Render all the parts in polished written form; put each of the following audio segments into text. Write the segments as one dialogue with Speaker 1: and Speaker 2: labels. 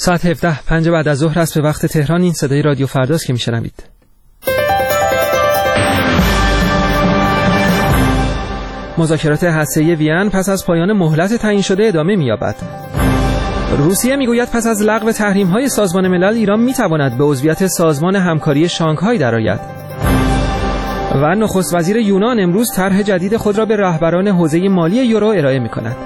Speaker 1: ساعت 17:05 بعد از ظهر است به وقت تهران. این صدای رادیو فرداست که میشنوید. مذاکرات هسته‌ای وین پس از پایان مهلت تعیین شده ادامه می‌یابد. روسیه میگوید پس از لغو تحریم‌های سازمان ملل ایران می‌تواند به عضویت سازمان همکاری شانگهای درآید. و نخست وزیر یونان امروز طرح جدید خود را به رهبران حوزه مالی یورو ارائه می‌کند.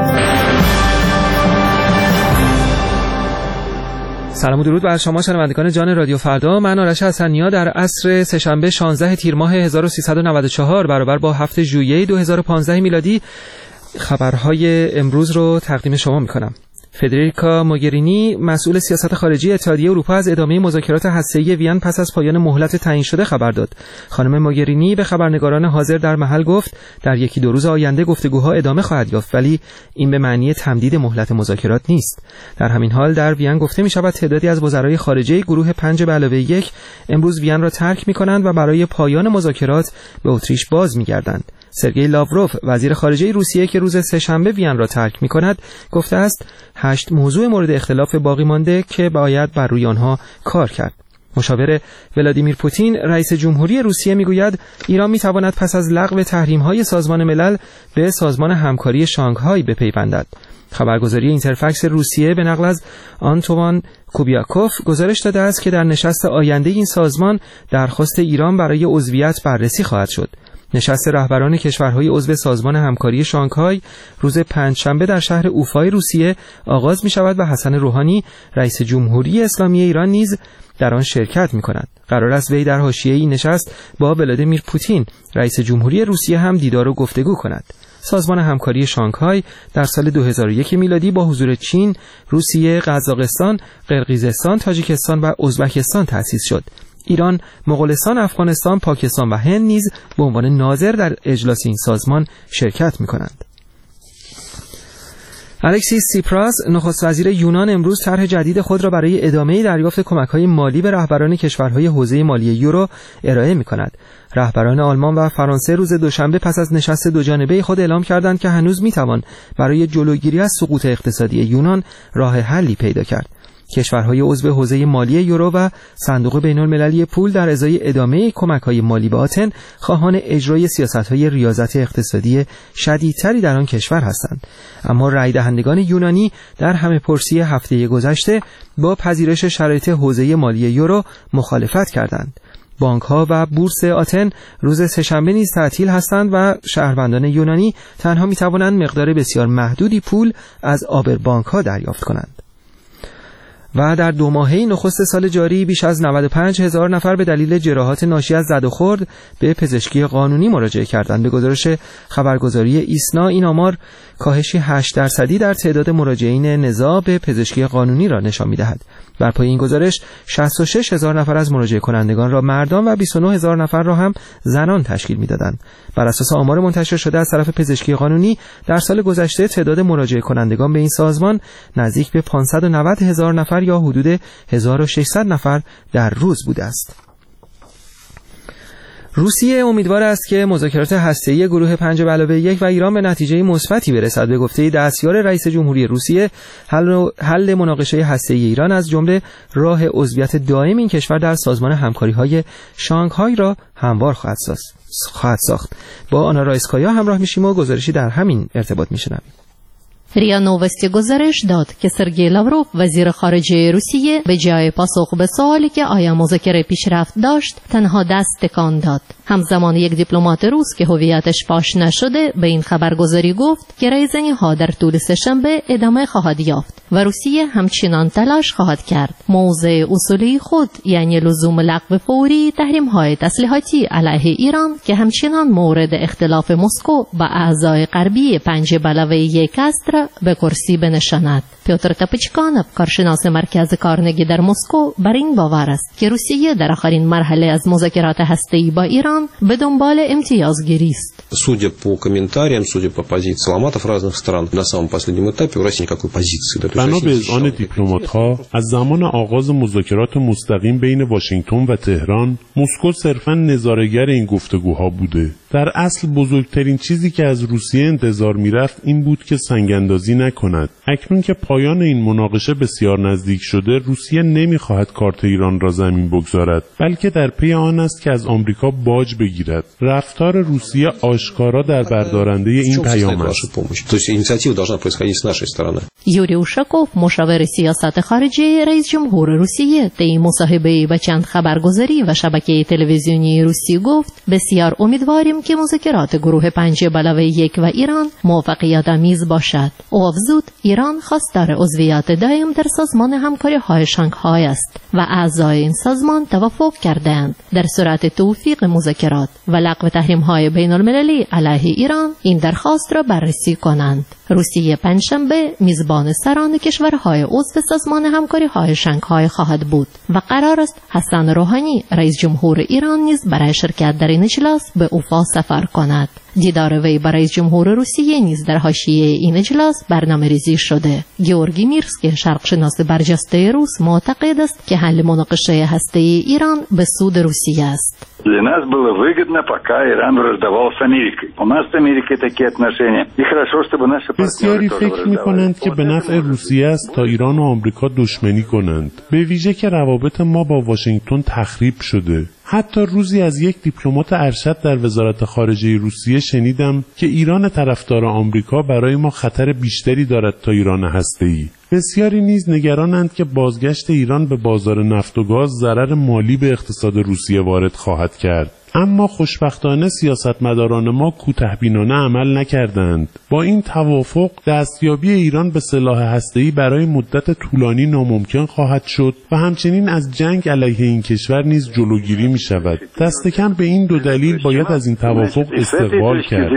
Speaker 1: سلام و درود بر شما شنوندگان جان رادیو فردا. من آرش حسنی‌ها در عصر سه‌شنبه 16 تیر ماه 1394 برابر با 7 ژوئیه 2015 میلادی خبرهای امروز رو تقدیم شما می‌کنم. فدریکا موگرینی مسئول سیاست خارجی اتحادیه اروپا از ادامه مذاکرات هسته‌ای وین پس از پایان مهلت تعیین شده خبر داد. خانم موگرینی به خبرنگاران حاضر در محل گفت در یکی دو روز آینده گفتگوها ادامه خواهد یافت، ولی این به معنی تمدید مهلت مذاکرات نیست. در همین حال در وین گفته می شود تعدادی از وزرای خارجه گروه 5+1 امروز وین را ترک می‌کنند و برای پایان مذاکرات به اتریش باز می‌گردند. سرگئی لاوروف وزیر خارجه روسیه که روز سه‌شنبه وین را ترک می‌کند گفته است 8 موضوع مورد اختلاف باقی مانده که باید بر روی آنها کار کرد. مشاور ولادیمیر پوتین رئیس جمهوری روسیه میگوید ایران میتواند پس از لغو تحریم‌های سازمان ملل به سازمان همکاری شانگهای بپیوندد. خبرگزاری اینترفکس روسیه به نقل از آنتوان کوبیاکوف گزارش داده است که در نشست آینده این سازمان درخواست ایران برای عضویت بررسی خواهد شد. نشست رهبران کشورهای عضو سازمان همکاری شانگهای روز پنجشنبه در شهر اوفای روسیه آغاز می شود و حسن روحانی رئیس جمهوری اسلامی ایران نیز در آن شرکت می کند. قرار است وی در حاشیه این نشست با ولادیمیر پوتین رئیس جمهوری روسیه هم دیدار و گفتگو کند. سازمان همکاری شانگهای در سال 2001 میلادی با حضور چین، روسیه، قزاقستان، قرقیزستان، تاجیکستان و ازبکستان تأسیس شد. ایران، مغولستان، افغانستان، پاکستان و هند نیز به عنوان ناظر در اجلاس این سازمان شرکت می‌کنند. الکسیس سیپراس نخست وزیر یونان امروز طرح جدید خود را برای ادامه دریافت کمک‌های مالی به رهبران کشورهای حوزه مالی یورو ارائه می‌کند. رهبران آلمان و فرانسه روز دوشنبه پس از نشست دوجانبه خود اعلام کردند که هنوز می‌توان برای جلوگیری از سقوط اقتصادی یونان راه حلی پیدا کرد. کشورهای عضو حوزه مالی یورو و صندوق بین‌المللی پول در ازای ادامه کمک‌های مالی به آتن خواهان اجرای سیاست‌های ریاضت اقتصادی شدیدتری در آن کشور هستند. اما رای دهندگان یونانی در همه‌پرسی هفته گذشته با پذیرش شرایط حوزه مالی یورو مخالفت کردند. بانک‌ها و بورس آتن روز سه‌شنبه نیز تعطیل هستند و شهروندان یونانی تنها می‌توانند مقدار بسیار محدودی پول از آبربانک‌ها دریافت کنند. و در 2 ماهه نخست سال جاری بیش از 95,000 نفر به دلیل جراحات ناشی از زد و خورد به پزشکی قانونی مراجعه کردند. به گزارش خبرگزاری ایسنا این آمار کاهشی 8% در تعداد مراجعین نزاع به پزشکی قانونی را نشان می‌دهد. بر پایه این گزارش 66,000 نفر از مراجعه کنندگان را مردان و 29,000 نفر را هم زنان تشکیل می‌دادند. بر اساس آمار منتشر شده از طرف پزشکی قانونی در سال گذشته تعداد مراجعه کنندگان به این سازمان نزدیک به 590,000 نفر یا حدود 1600 نفر در روز بوده است. روسیه امیدوار است که مذاکرات هسته‌ای گروه 5+1 و ایران به نتیجه مثبتی برسد. به گفته دستیار رئیس جمهوری روسیه حل مناقشه هسته‌ای ایران از جمله راه عضویت دائم این کشور در سازمان همکاری‌های شانگهای را هموار خواهد ساخت. با آنا رایسکایا همراه میشیم و گزارشی در همین ارتباط میشنویم.
Speaker 2: ریا نووستی گزارش داد که سرگئی لاوروف وزیر خارجه روسیه به جای پاسخ به سوالی که آیا مذاکره پیشرفت داشت تنها دست تکان داد. همزمان یک دیپلمات روس که هویتش فاش نشده به این خبرگزاری گفت که ریزنی‌ها در طول سه‌شنبه ادامه خواهد یافت و روسیه همچنان تلاش خواهد کرد موضع اصولی خود یعنی لزوم لغو فوری تحریم‌های تسلیحاتی علیه ایران که همچنان مورد اختلاف مسکو با اعضای غربی 5+1 است را به کرسی بنشاند. پیوتر تاپچکانوف کارشناس مرکز کارنگی در مسکو بر این باور است که روسیه در آخرین مرحله از مذاکرات هسته‌ای با ایران به دنبال امتیازگیری است.
Speaker 3: Судя по комментариям, судя по позиции дипломатов разных стран, на самом последнем этапе у России никакой позиции.
Speaker 4: بنا به اذعان دیپلمات‌ها از زمان آغاز مذاکرات مستقیم بین واشنگتن و تهران، مسکو صرفاً نظاره‌گر این گفتگوها بوده. در اصل بزرگترین چیزی که از روسیه انتظار میرفت این بود که سنگ‌اندازی نکند. اکنون که پایان این مناقشه بسیار نزدیک شده، روسیه نمیخواهد کارت ایران را زمین بگذارد، بلکه در پی آن است که از آمریکا باج بگیرد. رفتار روسیه آشکارا در بردارنده این پیام است.
Speaker 2: یوری اوشاکوف، مشاور سیاست خارجی رئیس جمهور روسیه، طی مصاحبه‌ای با چند خبرگزاری و شبکه تلویزیونی روسی گفت بسیار امیدواریم که مذاکرات گروه 5+1 و ایران موفقیت آمیز باشد. او افزود ایران خواستار عضویت دائم در سازمان همکاری‌های شانگهای است و اعضای این سازمان توافق کردند در صورت توفیق مذاکرات و لغو تحریم‌های بین‌المللی علیه ایران این درخواست را بررسی کنند. روسیه پنجشنبه میزبان سران کشورهای عضو سازمان همکاری‌های شانگهای خواهد بود و قرار است حسن روحانی رئیس جمهور ایران نیز برای شرکت در این اجلاس به اوفا سفر کند. دیدار وی با رئیس جمهور روسیه نیز در حاشیه این اجلاس برنامه‌ریزی شده. گیورگی میرسکی، شرقشناس برجسته روس، معتقد است که حل مناقشه هسته‌ای ایران به سود روسیه است.
Speaker 5: Для нас было выгодно, пока Иран враждовал с Америкой. У нас с Америкой такие отношения. И хорошо, чтобы наши партнеры
Speaker 4: بسیاری فکر می‌کنند که به نفع روسیه است تا ایران و آمریکا دشمنی کنند، به ویژه که روابط ما با واشنگتن تخریب شده. حتی روزی از یک دیپلمات ارشد در وزارت خارجه روسیه شنیدم که ایران طرفدار آمریکا برای ما خطر بیشتری دارد تا ایران هسته‌ای. بسیاری نیز نگرانند که بازگشت ایران به بازار نفت و گاز ضرر مالی به اقتصاد روسیه وارد خواهد کرد. اما خوشبختانه سیاستمداران ما کوتاه‌بینانه عمل نکردند. با این توافق دستیابی ایران به سلاح هسته‌ای برای مدت طولانی ناممکن خواهد شد و همچنین از جنگ علیه این کشور نیز جلوگیری می شود. دست کم به این دو دلیل باید از این توافق استقبال کرد.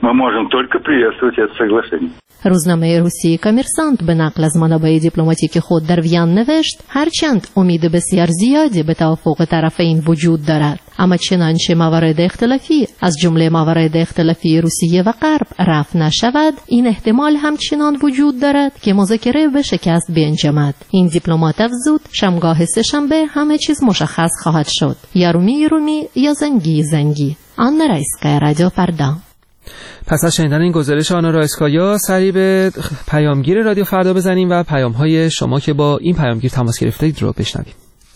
Speaker 2: روزنامه روسی کامرسانت به نقل از منابع دیپلماتیک خود در وین نوشت هرچند امید بسیار زیادی به توافق طرفین وجود دارد، اما چنانچه موارد اختلافی از جمله موارد اختلافی روسیه و غرب رفع نشود، این احتمال همچنان وجود دارد که مذاکره به شکست بنجامد. این دیپلمات افزود شامگاه سه‌شنبه همه چیز مشخص خواهد شد، یا رومی یا زنگی. آنا رایسکایا، رادیو فردا.
Speaker 1: پس از شنیدن این گزارش آنا رایسکایا سری به پیامگیر رادیو فردا بزنیم و پیام‌های شما که با این پیامگیر تماس گرفتید رو بشنویم.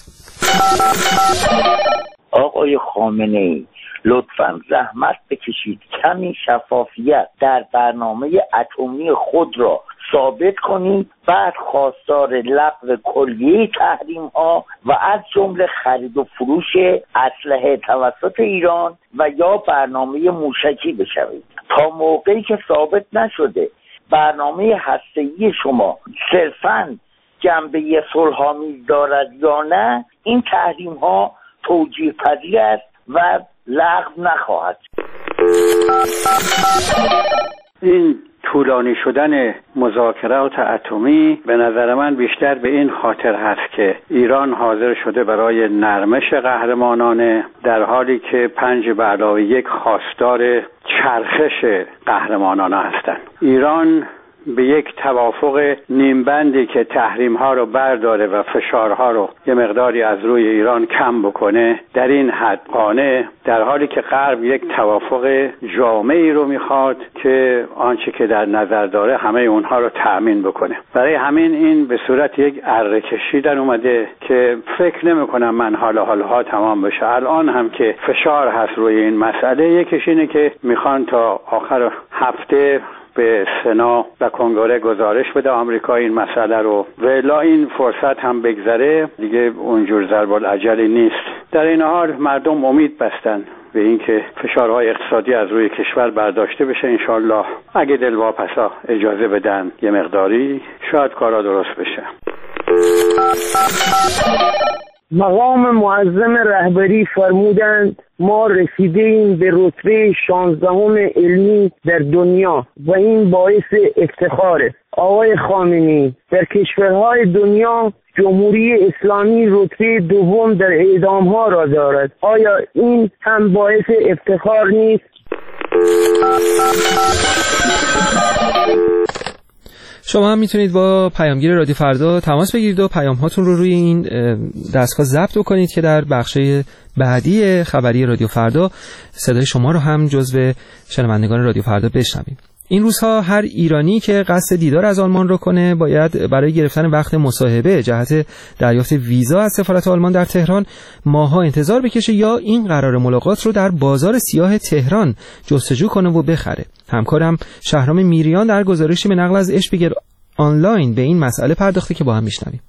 Speaker 6: آقای خامنه‌ای، لطفاً زحمت بکشید کمی شفافیت در برنامه اتمی خود را ثابت کنید، بعد خواستار لغو کلیه تحریم‌ها و از جمله خرید و فروش اسلحه توسط ایران و یا برنامه موشکی بشوید. تا موقعی که ثابت نشده برنامه هسته‌ای شما صرفاً جنبه صلح‌آمیز دارد یا نه، این تحریم‌ها توجیه پذیر است و لغو نخواهد.
Speaker 7: این طولانی شدن مذاکرات اتمی به نظر من بیشتر به این خاطر هست که ایران حاضر شده برای نرمش قهرمانانه، در حالی که 5+1 خواستار چرخش قهرمانانه هستند. ایران به یک توافق نیمبندی که تحریم‌ها رو برداره و فشارها رو یه مقداری از روی ایران کم بکنه در این حد قانع، در حالی که غرب یک توافق جامعی رو میخواد که آنچه که در نظر داره همه اونها رو تأمین بکنه. برای همین این به صورت یک اره کشیدن اومده که فکر نمی‌کنم من حالها تمام بشه. الان هم که فشار هست روی این مسئله، یکیش اینه که میخوان تا آخر هفته به سنا و کنگره گزارش بده آمریکا این مسئله رو، و الا این فرصت هم بگذره دیگه اونجور ضرب العجلی نیست. در این حال مردم امید بستن به اینکه فشارهای اقتصادی از روی کشور برداشته بشه. انشالله اگه دلواپسا اجازه بدن یه مقداری شاید کارا درست بشه.
Speaker 8: مقام معظم رهبری فرمودند ما رسیدیم به رتبه 16ام علمی در دنیا و این باعث افتخاره. آقای خامنه‌ای، در کشورهای دنیا جمهوری اسلامی رتبه دوم در اعدام‌ها را دارد. آیا این هم باعث افتخار نیست؟
Speaker 1: شما هم میتونید با پیامگیر رادیو فردا تماس بگیرید و پیام هاتون رو روی این دستگاه ضبط کنید که در بخش بعدی خبری رادیو فردا صدای شما رو هم جزو شنوندگان رادیو فردا بشنویم. این روزها هر ایرانی که قصد دیدار از آلمان رو کنه باید برای گرفتن وقت مصاحبه جهت دریافت ویزا از سفارت آلمان در تهران ماه‌ها انتظار بکشه یا این قرار ملاقات رو در بازار سیاه تهران جستجو کنه و بخره. همکارم شهرام میریان در گزارشی به نقل از اشپیگل آنلاین به این مسئله پرداخته که با هم میشنویم.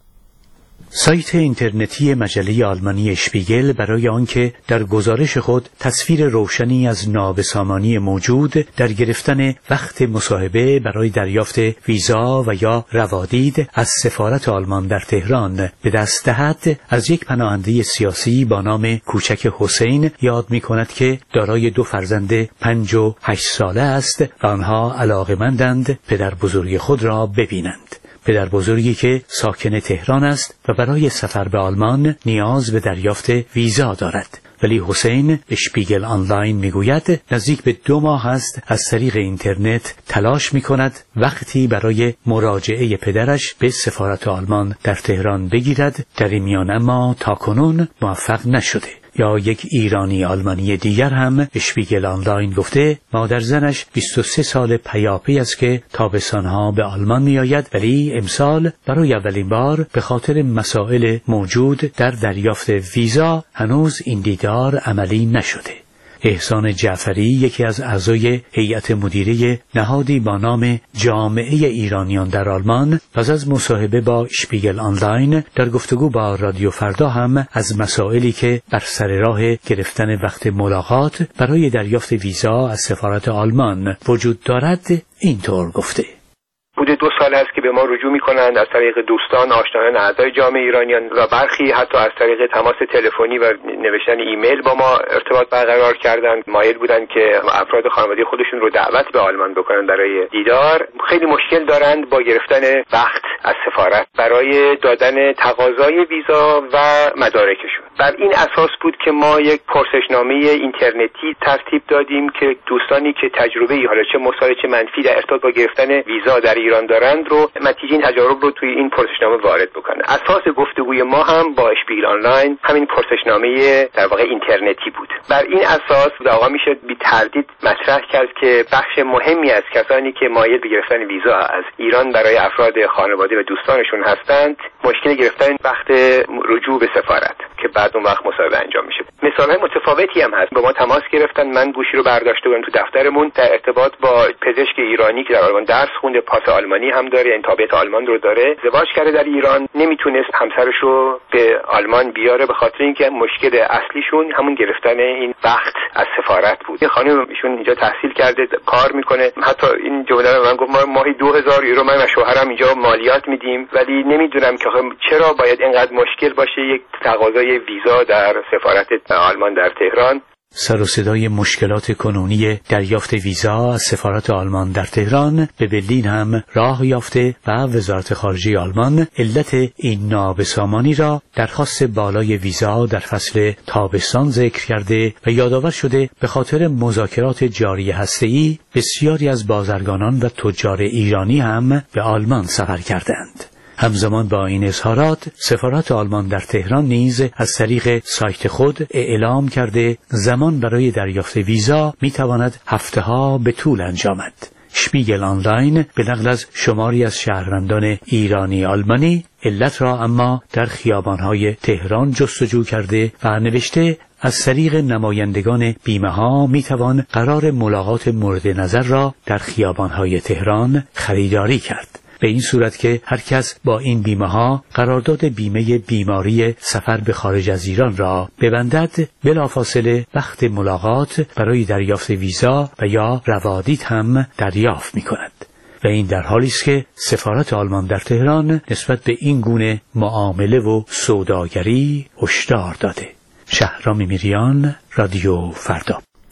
Speaker 9: سایت اینترنتی مجله آلمانی اشپیگل برای آنکه در گزارش خود تصویر روشنی از نابسامانی موجود در گرفتن وقت مصاحبه برای دریافت ویزا و یا روادید از سفارت آلمان در تهران به دست دهد، از یک پناهنده سیاسی با نام کوچک حسین یاد می کند که دارای 2 فرزند 5 و 8 ساله است و آنها علاقه‌مندند پدر بزرگ خود را ببینند. پدر بزرگی که ساکن تهران است و برای سفر به آلمان نیاز به دریافت ویزا دارد. ولی حسین اشپیگل آنلاین میگوید نزدیک به 2 ماه است از طریق اینترنت تلاش میکند وقتی برای مراجعه پدرش به سفارت آلمان در تهران بگیرد. در این میان اما تاکنون موفق نشده. یا یک ایرانی آلمانی دیگر هم اشپیگل آنلاین گفته مادر زنش 23 سال پیاپی است که تابستانها به آلمان می آید، ولی امسال برای اولین بار به خاطر مسائل موجود در دریافت ویزا هنوز این دیدار عملی نشده. احسان جعفری یکی از اعضای هیئت مدیره نهادی با نام جامعه ایرانیان در آلمان پس از مصاحبه با اشپیگل آنلاین در گفتگو با رادیو فردا هم از مسائلی که بر سر راه گرفتن وقت ملاقات برای دریافت ویزا از سفارت آلمان وجود دارد اینطور گفته.
Speaker 10: بوده 2 سال است که به ما رجوع می‌کنند از طریق دوستان، آشنایان، اعضای جامعه ایرانیان و برخی حتی از طریق تماس تلفنی و نوشتن ایمیل با ما ارتباط برقرار کردند. مایل بودند که افراد خانواده خودشون رو دعوت به آلمان بکنن برای دیدار. خیلی مشکل دارند با گرفتن وقت از سفارت برای دادن تقاضای ویزا و مدارکشون. بر این اساس بود که ما یک پرسشنامه اینترنتی ترتیب دادیم که دوستانی که تجربه‌ای حالا چه مثبت چه منفی در ارتباط با گرفتن ویزا در ایران دارند رو نتیجه این تجارب رو توی این پرسشنامه وارد بکنه. اساس گفتگوی ما هم با اشپیگل آنلاین همین پرسشنامه در واقع اینترنتی بود. بر این اساس واقعا میشه بی تردید مطرح کرد که بخش مهمی از کسانی که مایل به گرفتن ویزا از ایران برای افراد خانواده و دوستانشون هستند مشکل گرفتن وقت رجوع به سفارت که بعد اون وقت مصاحبه انجام میشه. مثال‌های متفاوتی هم هست. با ما تماس گرفتن، من گوشی رو برداشته بودم تو دفترمون در ارتباط با پزشک ایرانی که در آلمان درس خونده، پاس آلمانی هم داره، این تابعیت آلمان رو داره، ازدواج کرده در ایران، نمیتونست همسرش رو به آلمان بیاره به خاطر اینکه مشکل اصلیشون همون گرفتن این وقت از سفارت بود. این خانم ایشون اینجا تحصیل کرده، کار میکنه، حتی این جمله رو من گفت ما ماهی 2000 یورو من و شوهرم اینجا مالیات میدیم، ولی نمیدونم که چرا باید اینقدر مشکل باشه یک تقاضای ویزا در سفارت آلمان در تهران.
Speaker 9: سر و صدای مشکلات کنونی دریافت ویزا از سفارت آلمان در تهران به برلین هم راه یافته و وزارت خارجه آلمان علت این نابسامانی را درخواست بالای ویزا در فصل تابستان ذکر کرده و یادآور شده به خاطر مذاکرات جاری هسته‌ای بسیاری از بازرگانان و تجار ایرانی هم به آلمان سفر کردند. همزمان با این اظهارات سفارت آلمان در تهران نیز از طریق سایت خود اعلام کرده زمان برای دریافت ویزا میتواند هفته‌ها به طول انجامد. اشپیگل آنلاین به نقل از شماری از شهروندان ایرانی آلمانی علت را اما در خیابان‌های تهران جستجو کرده و نوشته از طریق نمایندگان بیمه ها میتوان قرار ملاقات مورد نظر را در خیابان‌های تهران خریداری کرد. به این صورت که هر کس با این بیمه ها قرارداد بیمه بیماری سفر به خارج از ایران را ببندد بلافاصله وقت ملاقات برای دریافت ویزا و یا روادید هم دریافت می کند. و این در حالی است که سفارت آلمان در تهران نسبت به این گونه معامله و سوداگری هشدار داده. شهرام میریان، رادیو فردا.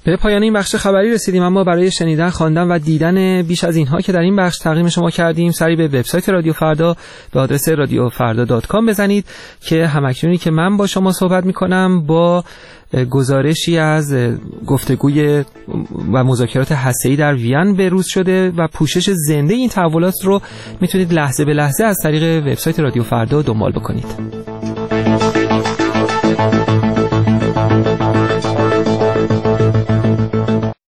Speaker 1: به پایان این بخش خبری رسیدیم، اما برای شنیدن، خواندن و دیدن بیش از اینها که در این بخش تقدیم شما کردیم، سری به وبسایت رادیو فردا به آدرس radiofarda.com بزنید که همکنونی که من با شما صحبت میکنم با گزارشی از گفتگوی و مذاکرات هسته‌ای در وین بروز شده و پوشش زنده این تحولات رو میتونید لحظه به لحظه از طریق وبسایت رادیو فردا دنبال بکنید.